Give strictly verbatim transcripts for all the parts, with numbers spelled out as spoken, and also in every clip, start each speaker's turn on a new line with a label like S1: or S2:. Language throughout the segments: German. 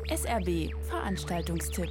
S1: S R B Veranstaltungstipp.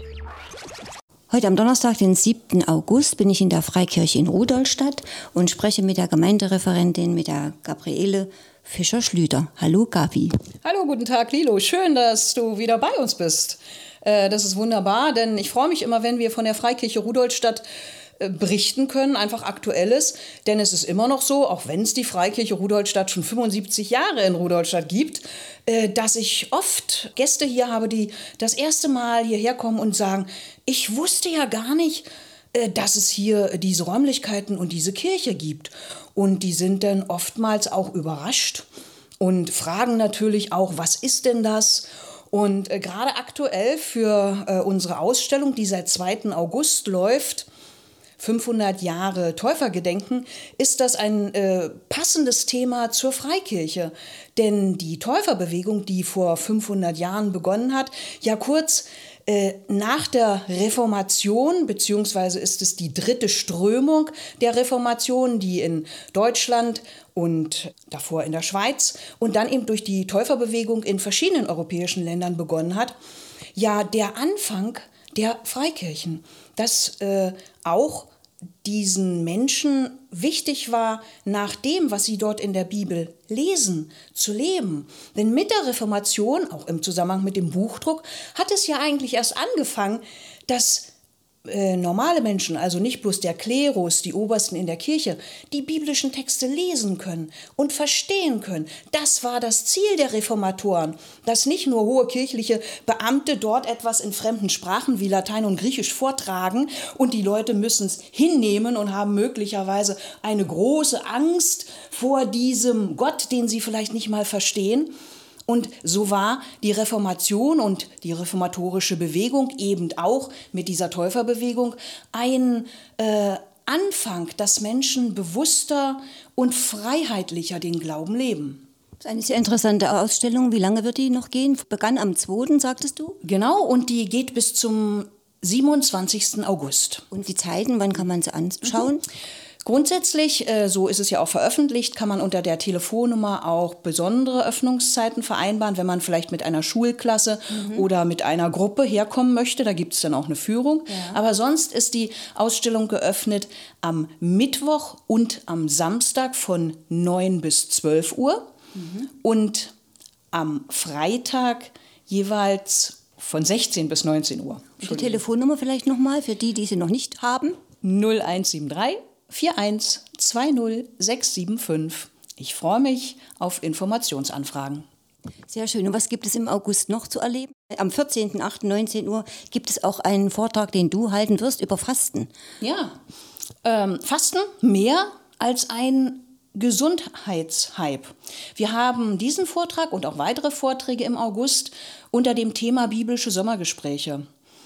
S2: Heute am Donnerstag, den siebten August, bin ich in der Freikirche in Rudolstadt und spreche mit der Gemeindereferentin, mit der Gabriele Fischer-Schlüter. Hallo Gabi.
S3: Hallo, guten Tag Lilo. Schön, dass du wieder bei uns bist. Äh, das ist wunderbar, denn ich freue mich immer, wenn wir von der Freikirche Rudolstadt berichten können, einfach Aktuelles, denn es ist immer noch so, auch wenn es die Freikirche Rudolstadt schon fünfundsiebzig Jahre in Rudolstadt gibt, äh, dass ich oft Gäste hier habe, die das erste Mal hierher kommen und sagen, ich wusste ja gar nicht, äh, dass es hier diese Räumlichkeiten und diese Kirche gibt. Und die sind dann oftmals auch überrascht und fragen natürlich auch, was ist denn das? Und äh, gerade aktuell für äh, unsere Ausstellung, die seit zweiten August läuft, fünfhundert Jahre Täufergedenken, ist das ein äh, passendes Thema zur Freikirche. Denn die Täuferbewegung, die vor fünfhundert Jahren begonnen hat, ja kurz äh, nach der Reformation, beziehungsweise ist es die dritte Strömung der Reformation, die in Deutschland und davor in der Schweiz und dann eben durch die Täuferbewegung in verschiedenen europäischen Ländern begonnen hat, ja der Anfang der Freikirchen, dass äh, auch diesen Menschen wichtig war, nach dem, was sie dort in der Bibel lesen, zu leben. Denn mit der Reformation, auch im Zusammenhang mit dem Buchdruck, hat es ja eigentlich erst angefangen, dass äh, normale Menschen, also nicht bloß der Klerus, die Obersten in der Kirche, die biblischen Texte lesen können und verstehen können. Das war das Ziel der Reformatoren, dass nicht nur hohe kirchliche Beamte dort etwas in fremden Sprachen wie Latein und Griechisch vortragen und die Leute müssen es hinnehmen und haben möglicherweise eine große Angst vor diesem Gott, den sie vielleicht nicht mal verstehen. Und so war die Reformation und die reformatorische Bewegung eben auch mit dieser Täuferbewegung ein äh, Anfang, dass Menschen bewusster und freiheitlicher den Glauben leben.
S2: Das ist eine sehr interessante Ausstellung. Wie lange wird die noch gehen? Begann am zweiten, sagtest du?
S3: Genau, und die geht bis zum siebenundzwanzigsten August.
S2: Und die Zeiten, wann kann man sie anschauen? Mhm.
S3: Grundsätzlich, äh, so ist es ja auch veröffentlicht, kann man unter der Telefonnummer auch besondere Öffnungszeiten vereinbaren, wenn man vielleicht mit einer Schulklasse mhm. oder mit einer Gruppe herkommen möchte. Da gibt es dann auch eine Führung. Ja. Aber sonst ist die Ausstellung geöffnet am Mittwoch und am Samstag von neun bis zwölf Uhr mhm. und am Freitag jeweils von sechzehn bis neunzehn Uhr.
S2: Die Telefonnummer vielleicht nochmal für die, die sie noch nicht haben.
S3: null eins sieben drei vier eins zwei null sechs sieben fünf. Ich freue mich auf Informationsanfragen.
S2: Sehr schön. Und was gibt es im August noch zu erleben? Am vierzehnten achten neunzehn Uhr gibt es auch einen Vortrag, den du halten wirst über Fasten.
S3: Ja, ähm, Fasten mehr als ein Gesundheitshype. Wir haben diesen Vortrag und auch weitere Vorträge im August unter dem Thema biblische Sommergespräche.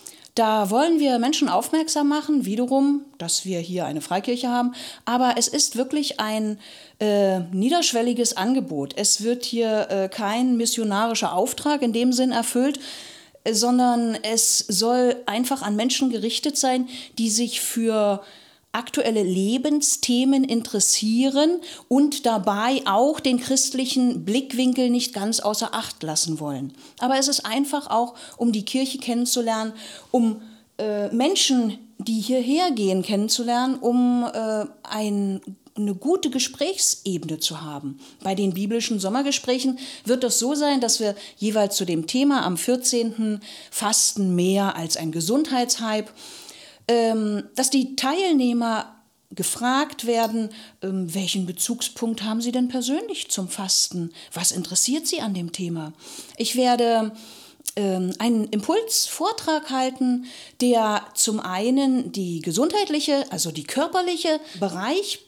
S3: Da wollen wir Menschen aufmerksam machen, wiederum, dass wir hier eine Freikirche haben. Aber es ist wirklich ein äh, niederschwelliges Angebot. Es wird hier äh, kein missionarischer Auftrag in dem Sinn erfüllt, äh, sondern es soll einfach an Menschen gerichtet sein, die sich für aktuelle Lebensthemen interessieren und dabei auch den christlichen Blickwinkel nicht ganz außer Acht lassen wollen. Aber es ist einfach auch, um die Kirche kennenzulernen, um äh, Menschen, die hierher gehen, kennenzulernen, um äh, ein eine gute Gesprächsebene zu haben. Bei den biblischen Sommergesprächen wird es so sein, dass wir jeweils zu dem Thema am vierzehnten Fasten mehr als ein Gesundheitshype, dass die Teilnehmer gefragt werden, welchen Bezugspunkt haben sie denn persönlich zum Fasten? Was interessiert sie an dem Thema? Ich werde einen Impulsvortrag halten, der zum einen die gesundheitliche, also die körperliche Bereich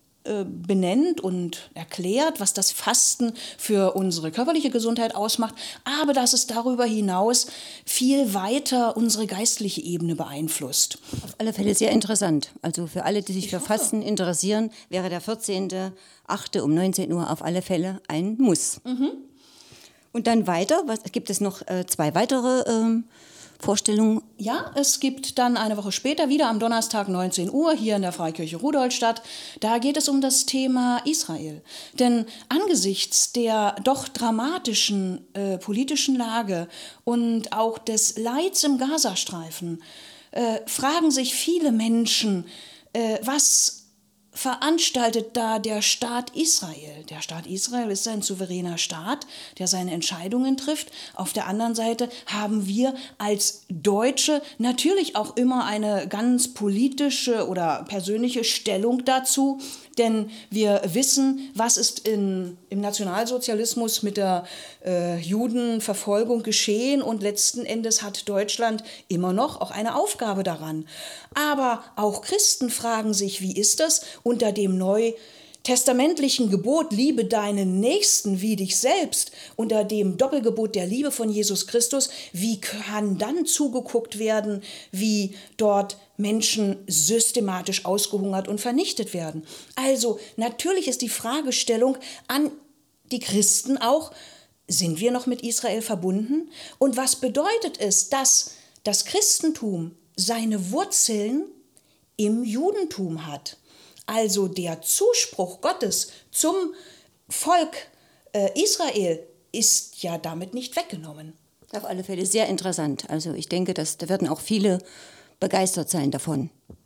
S3: benennt und erklärt, was das Fasten für unsere körperliche Gesundheit ausmacht, aber dass es darüber hinaus viel weiter unsere geistliche Ebene beeinflusst.
S2: Auf alle Fälle sehr interessant. Also für alle, die sich für Fasten interessieren, wäre der vierzehnten achte um neunzehn Uhr auf alle Fälle ein Muss. Mhm. Und dann weiter, was, gibt es noch äh, zwei weitere ähm, Vorstellung?
S3: Ja, es gibt dann eine Woche später wieder am Donnerstag neunzehn Uhr hier in der Freikirche Rudolstadt. Da geht es um das Thema Israel. Denn angesichts der doch dramatischen äh, politischen Lage und auch des Leids im Gazastreifen äh, fragen sich viele Menschen, äh, was veranstaltet da der Staat Israel. Der Staat Israel ist ein souveräner Staat, der seine Entscheidungen trifft. Auf der anderen Seite haben wir als Deutsche natürlich auch immer eine ganz politische oder persönliche Stellung dazu, denn wir wissen, was ist in, im Nationalsozialismus mit der äh, Judenverfolgung geschehen, und letzten Endes hat Deutschland immer noch auch eine Aufgabe daran. Aber auch Christen fragen sich, wie ist das unter dem neutestamentlichen Gebot, liebe deinen Nächsten wie dich selbst, unter dem Doppelgebot der Liebe von Jesus Christus, wie kann dann zugeguckt werden, wie dort Menschen systematisch ausgehungert und vernichtet werden? Also natürlich ist die Fragestellung an die Christen auch, sind wir noch mit Israel verbunden? Und was bedeutet es, dass das Christentum seine Wurzeln im Judentum hat? Also der Zuspruch Gottes zum Volk äh, Israel ist ja damit nicht weggenommen.
S2: Auf alle Fälle sehr interessant. Also ich denke, dass, da werden auch viele begeistert sein davon,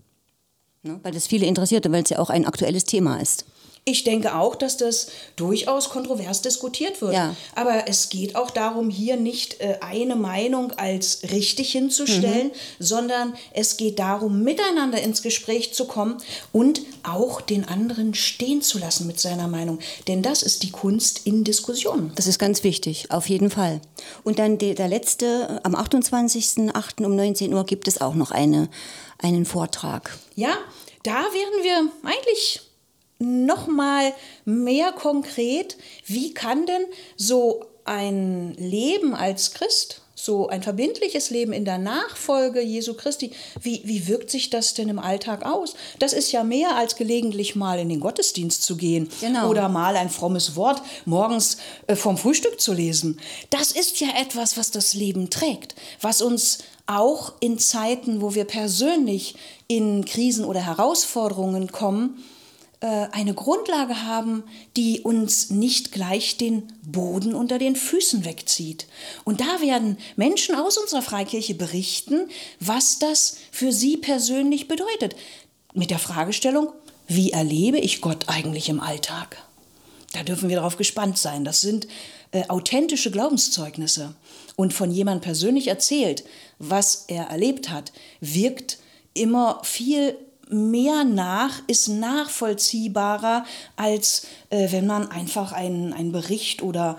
S2: ne? Weil das viele interessiert und weil es ja auch ein aktuelles Thema ist.
S3: Ich denke auch, dass das durchaus kontrovers diskutiert wird. Ja. Aber es geht auch darum, hier nicht äh, eine Meinung als richtig hinzustellen, mhm. sondern es geht darum, miteinander ins Gespräch zu kommen und auch den anderen stehen zu lassen mit seiner Meinung. Denn das ist die Kunst in Diskussionen.
S2: Das ist ganz wichtig, auf jeden Fall. Und dann die, der letzte, am achtundzwanzigsten achten um neunzehn Uhr gibt es auch noch eine, einen Vortrag.
S3: Ja, da wären wir eigentlich noch mal mehr konkret, wie kann denn so ein Leben als Christ, so ein verbindliches Leben in der Nachfolge Jesu Christi, wie, wie wirkt sich das denn im Alltag aus? Das ist ja mehr als gelegentlich mal in den Gottesdienst zu gehen, genau, oder mal ein frommes Wort morgens äh, vom Frühstück zu lesen. Das ist ja etwas, was das Leben trägt, was uns auch in Zeiten, wo wir persönlich in Krisen oder Herausforderungen kommen, eine Grundlage haben, die uns nicht gleich den Boden unter den Füßen wegzieht. Und da werden Menschen aus unserer Freikirche berichten, was das für sie persönlich bedeutet. Mit der Fragestellung, wie erlebe ich Gott eigentlich im Alltag? Da dürfen wir darauf gespannt sein. Das sind äh, authentische Glaubenszeugnisse. Und von jemandem persönlich erzählt, was er erlebt hat, wirkt immer viel mehr nach, ist nachvollziehbarer, als äh, wenn man einfach einen, einen Bericht oder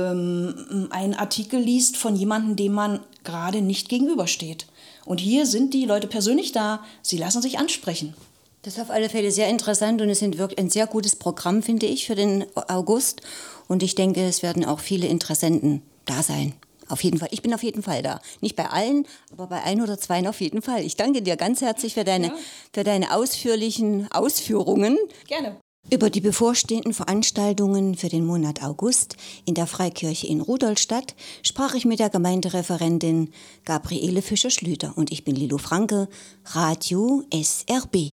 S3: ähm, einen Artikel liest von jemandem, dem man gerade nicht gegenübersteht. Und hier sind die Leute persönlich da, sie lassen sich ansprechen.
S2: Das ist auf alle Fälle sehr interessant und es ist wirklich ein sehr gutes Programm, finde ich, für den August. Und ich denke, es werden auch viele Interessenten da sein. Auf jeden Fall. Ich bin auf jeden Fall da. Nicht bei allen, aber bei ein oder zwei auf jeden Fall. Ich danke dir ganz herzlich für deine, ja. für deine ausführlichen Ausführungen.
S3: Gerne.
S2: Über die bevorstehenden Veranstaltungen für den Monat August in der Freikirche in Rudolstadt sprach ich mit der Gemeindereferentin Gabriele Fischer-Schlüter. Und ich bin Lilo Franke, Radio S R B.